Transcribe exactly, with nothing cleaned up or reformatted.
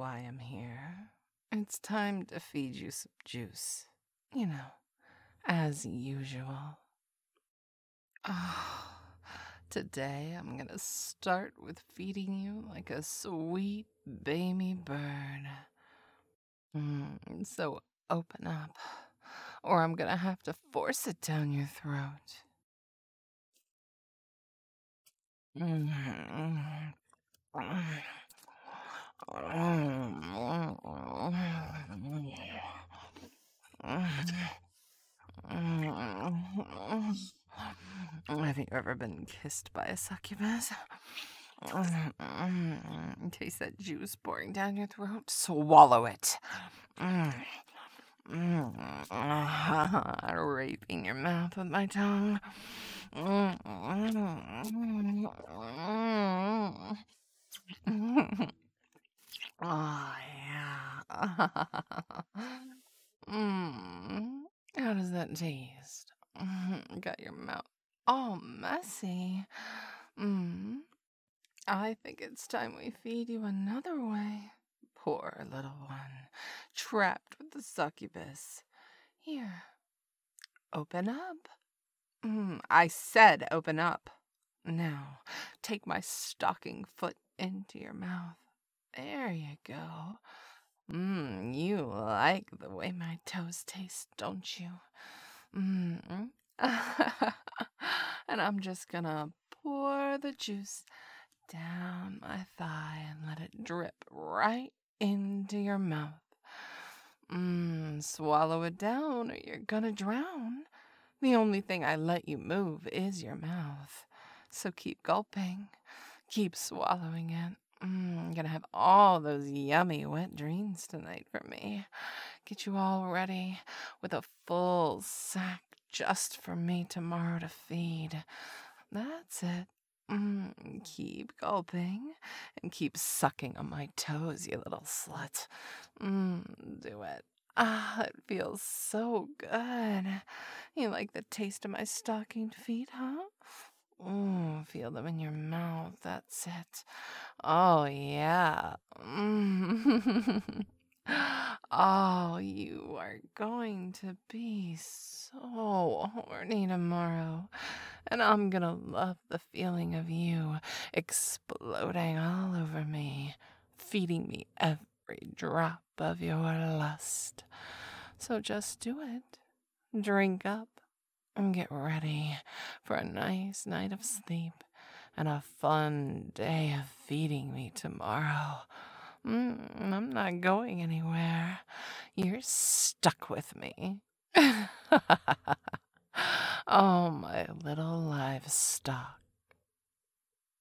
why I'm here. It's time to feed you some juice. You know, as usual. Oh, today I'm gonna start with feeding you like a sweet baby bird. Mm, so open up, or I'm gonna have to force it down your throat. Mm. Have you ever been kissed by a succubus? Taste that juice pouring down your throat? Swallow it. Raping your mouth with my tongue. Oh, yeah. mm. How does that taste? Got your mouth all messy. Mm. I think it's time we feed you another way. Poor little one, trapped with the succubus. Here, open up. Mm, I said open up. Now, take my stocking foot into your mouth. There you go. Mmm, you like the way my toes taste, don't you? Mmm. And I'm just gonna pour the juice down my thigh and let it drip right into your mouth. Mmm, swallow it down or you're gonna drown. The only thing I let you move is your mouth. So keep gulping, keep swallowing it. Mm, I'm gonna have all those yummy wet dreams tonight for me. Get you all ready with a full sack just for me tomorrow to feed. That's it. Mm, keep gulping and keep sucking on my toes, you little slut. Mm, do it. Ah, it feels so good. You like the taste of my stockinged feet, huh? Mm, feel them in your mouth. That's it. Oh, yeah. Mm. Oh, you are going to be so horny tomorrow. And I'm gonna love the feeling of you exploding all over me, feeding me every drop of your lust. So just do it. Drink up and get ready for a nice night of sleep and a fun day of feeding me tomorrow. Mm, I'm not going anywhere. You're stuck with me. Oh, my little livestock.